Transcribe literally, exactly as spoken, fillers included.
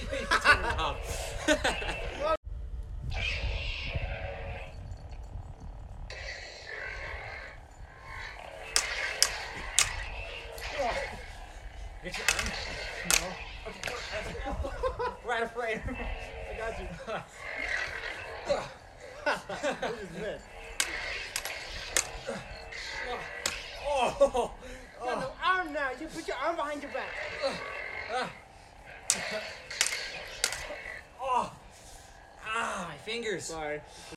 Turn it off. Get your arm. No. Okay. Right afraid. I got you. What is this? Oh. You got no arm now. You put your arm behind your back. Oh. Ah, my fingers. Sorry.